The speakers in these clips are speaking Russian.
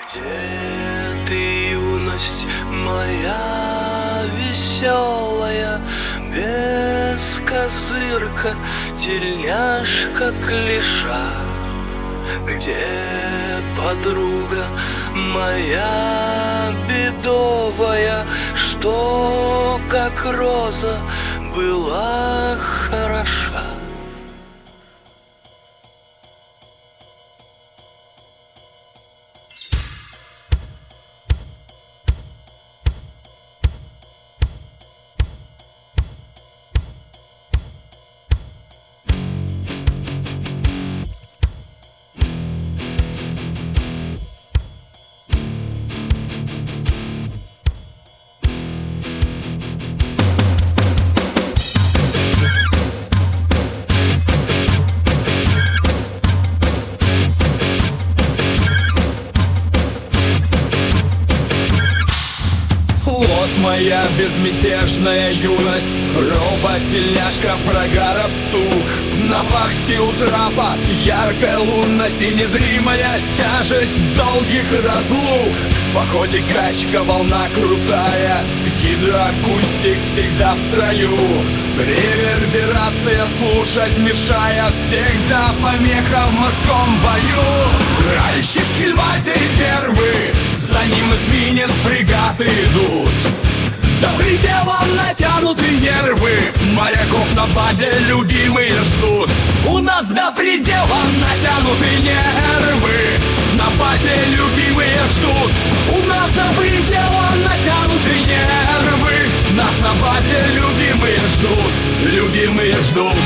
Где ты, юность моя веселая, без козырка, тельняшка клиша? Где подруга моя бедовая, что, как роза, была хороша? Моя безмятежная юность, робот, тельняшка, прогаров стук. На вахте у трапа яркая лунность и незримая тяжесть долгих разлук. В походе качка, волна крутая, гидроакустик всегда в строю. Реверберация слушать мешая, всегда помеха в морском бою. Тральщик в кильватере первый, за ним эсминец, фрегаты идут. До предела натянуты нервы, моряков на базе любимые ждут. У нас до предела натянуты нервы, на базе любимые ждут. У нас до предела натянуты нервы, нас на базе любимые ждут, любимые ждут.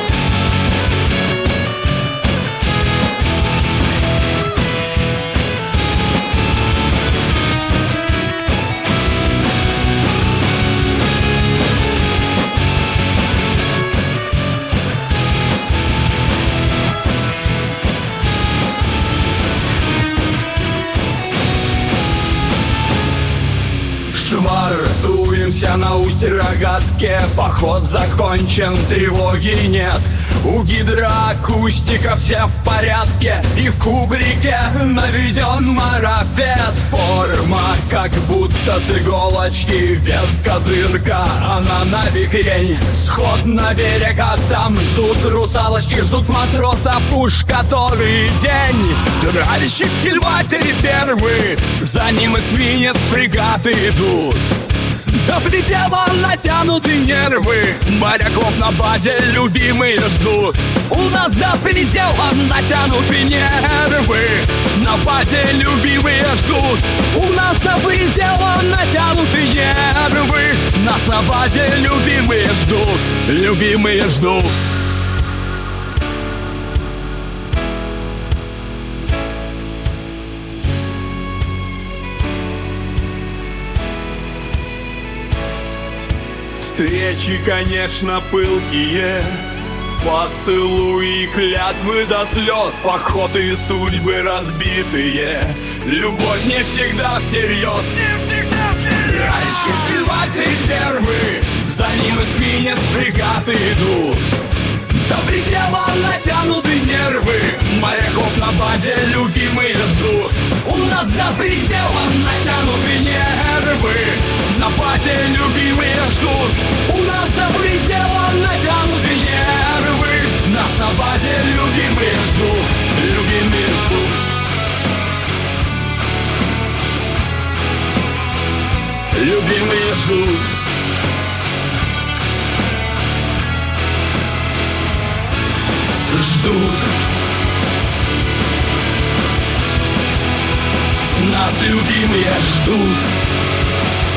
Швартуемся на Усть-Рогатке, поход закончен, тревоги нет. У гидроакустика все в порядке, и в кубрике наведен марафет. Форма как будто с иголочки, без козырка, она на бикрень. Сход на берег, а там ждут русалочки, ждут матросов уж который день. Тральщик в кильватере первый, за ним эсминец, фрегаты идут. До предела натянуты нервы, моряков на базе любимые ждут. У нас до предела натянуты нервы, на базе любимые ждут. У нас до предела натянуты нервы, нас на базе любимые ждут, любимые ждут. Встречи, конечно, пылкие, поцелуи, клятвы до слез, походы и судьбы разбитые. Любовь не всегда всерьез. Раньше в кильватере первый, за ним эсминец, фрегаты идут. До предела натянуты нервы, моряков на базе любимые ждут. У нас до предела натянуты нервы, на базе любимые ждут. У нас до предела натянуты нервы, нас на базе любимые ждут, любимые ждут. Любимые ждут. Ждут. Нас любимые ждут.